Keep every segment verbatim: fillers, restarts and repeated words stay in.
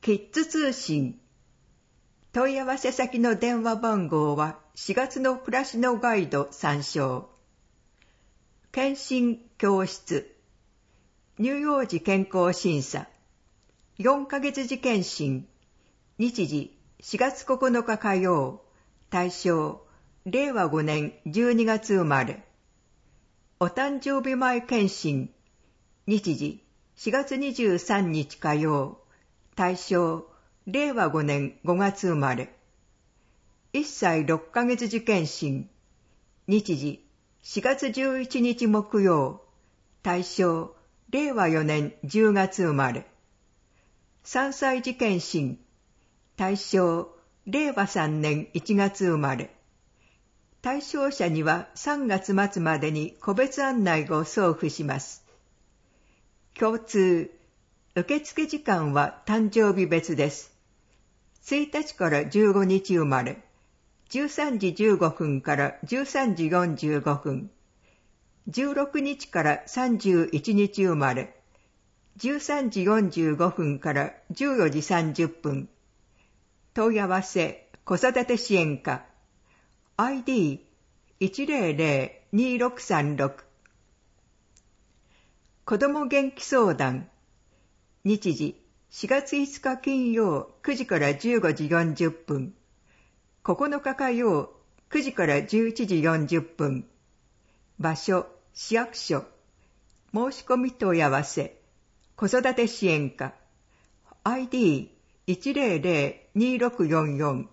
キッズ通信。問い合わせ先の電話番号はしがつの暮らしのガイド参照。検診教室。乳幼児健康審査。よんかげつ時検診。日時しがつここのか火曜。対象、れいわごねんじゅうにがつ生まれ。お誕生日前検診。日時しがつにじゅうさんにち火曜。対象、れいわごねんごがつ生まれ。いっさいろっかげつ時検診。日時しがつじゅういちにち木曜。対象、れいわよねんじゅうがつ生まれ。さんさい時検診。対象、れいわさんねんいちがつ生まれ。対象者にはさんがつまつまでに個別案内を送付します。共通。受付時間は誕生日別です。ついたちからじゅうごにち生まれ。じゅうさんじじゅうごふんからじゅうさんじよんじゅうごふん。じゅうろくにちからさんじゅういちにち生まれ。じゅうさんじよんじゅうごふんからじゅうよじさんじゅっぷん。問い合わせ、子育て支援課。アイディーいちぜろぜろにろくさんろく。子ども元気相談。日時しがついつか金曜くじからじゅうごじよんじゅっぷん。ここのか火曜くじからじゅういちじよんじゅっぷん。場所、市役所。申し込み問い合わせ、子育て支援課。アイディーいちぜろぜろにろくよんよん。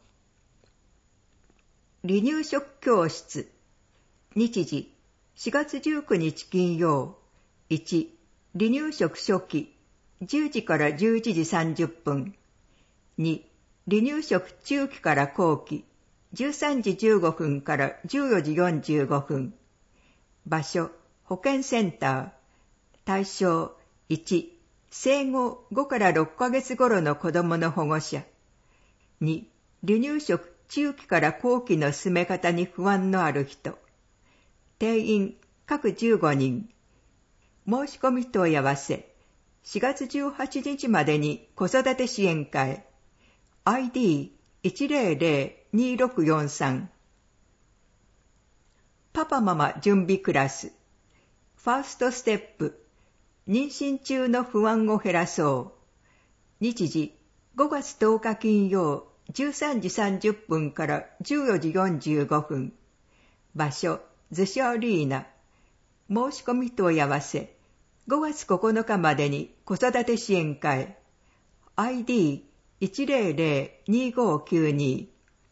離乳食教室。日時しがつじゅうくにち金曜。いち、離乳食初期。じゅうじからじゅういちじさんじゅっぷん。に、離乳食中期から後期。じゅうさんじじゅうごふんからじゅうよじよんじゅうごふん。場所、保健センター。対象、いち、生後ごからろっかげつ頃の子供の保護者。に、離乳食中期から後期の進め方に不安のある人。定員、各じゅうごにん。申し込み問い合わせ。しがつじゅうはちにちまでに子育て支援課へ。アイディーいちぜろぜろにろくよんさん。パパママ準備クラス。ファーストステップ。妊娠中の不安を減らそう。日時ごがつとおか金曜じゅうさんじさんじゅっぷんからじゅうよじよんじゅうごふん。場所、逗子アリーナ。申し込み問い合わせ。ごがつここのかまでに子育て支援課へ。アイディーいちぜろぜろにごきゅうに。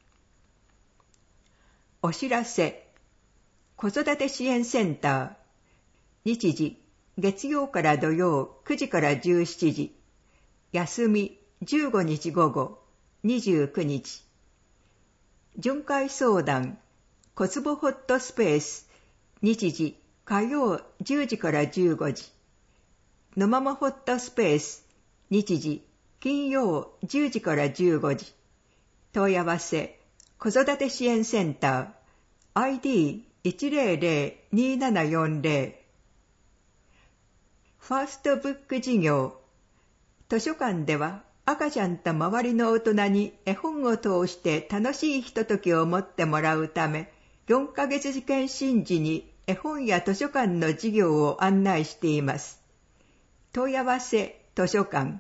お知らせ。子育て支援センター。日時月曜から土曜くじからじゅうしちじ。休みじゅうごにち午後にじゅうくにち。巡回相談。小坪ホットスペース。日時火曜じゅうじからじゅうごじ。のままホットスペース。日時金曜じゅうじからじゅうごじ。問い合わせ、子育て支援センター。アイディーいちぜろぜろにななよんぜろ。ファーストブック事業。図書館では赤ちゃんと周りの大人に絵本を通して楽しいひとときを持ってもらうため、よんかげつ時検診時に絵本や図書館の授業を案内しています。問い合わせ、図書館。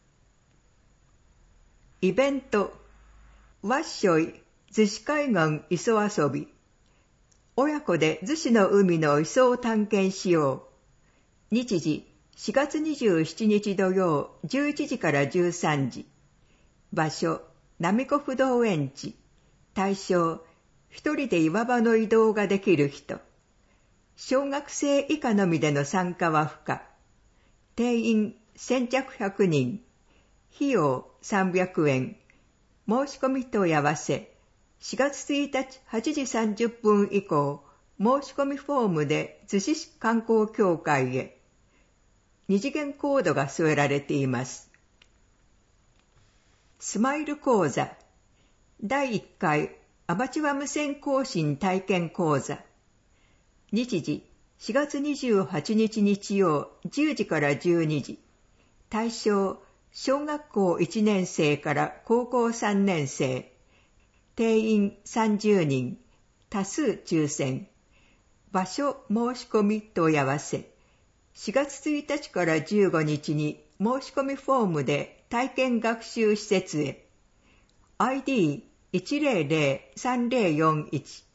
イベント。わっしょい、逗子海岸磯遊び。親子で逗子の海の磯を探検しよう。日時しがつにじゅうしちにち土曜じゅういちじからじゅうさんじ。場所、並子不動園地。対象、一人で岩場の移動ができる人。小学生以下のみでの参加は不可。定員先着ひゃくにん。費用さんびゃくえん。申し込み問い合わせ。しがつついたちはちじさんじゅっぷん以降、申し込みフォームで逗子市観光協会へ。二次元コードが添えられています。スマイル講座。だいいっかいアマチュア無線交信体験講座。日時しがつにじゅうはちにち日曜じゅうじからじゅうにじ。対象小学校いちねん生から高校さんねん生、定員さんじゅうにん、多数抽選。場所申し込み問い合わせ。しがつついたちからじゅうごにちに申し込みフォームで体験学習施設へ。アイディーいちゼロゼロさんゼロよんいち。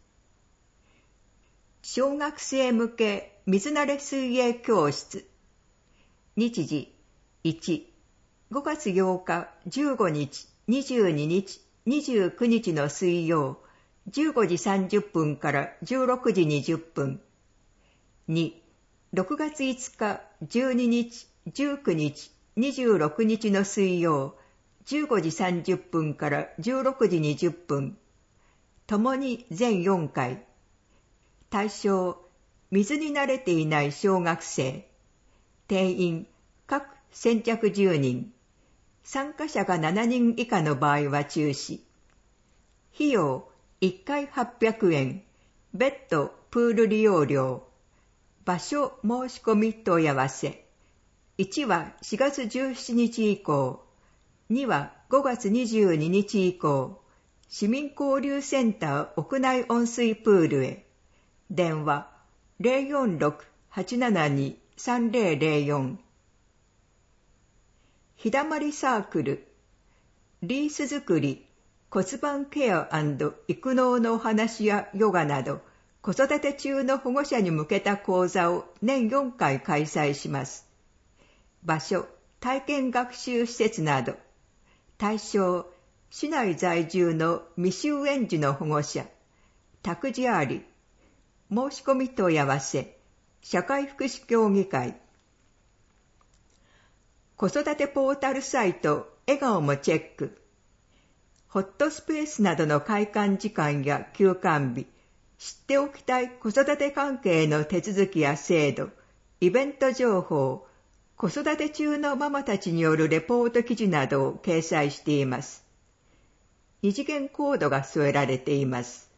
小学生向け水慣れ水泳教室。日時いち、ごがつようか、じゅうごにち、にじゅうににち、にじゅうくにちの水曜、じゅうごじさんじゅっぷんからじゅうろくじにじゅっぷん。に、ろくがついつか、じゅうににち、じゅうくにち、にじゅうろくにちの水曜、じゅうごじさんじゅっぷんからじゅうろくじにじゅっぷん。ともに全よんかい。対象、水に慣れていない小学生。定員、各先着じゅうにん。参加者がしちにん以下の場合は中止。費用、いっかいはっぴゃくえん。別途プール利用料。場所申し込み問い合わせ。いちはしがつじゅうしちにち以降。にはごがつにじゅうににち以降。市民交流センター屋内温水プールへ。電話 ゼロよんろく はちななに さんゼロゼロよん。ひだまりサークル。リース作り、骨盤ケア&育農のお話やヨガなど、子育て中の保護者に向けた講座を年よんかい開催します。場所、体験学習施設など。対象、市内在住の未就園児の保護者。託児あり。申し込み問い合わせ。社会福祉協議会。子育てポータルサイト、笑顔もチェック。ホットスペースなどの開館時間や休館日、知っておきたい子育て関係の手続きや制度、イベント情報、子育て中のママたちによるレポート記事などを掲載しています。二次元コードが添えられています。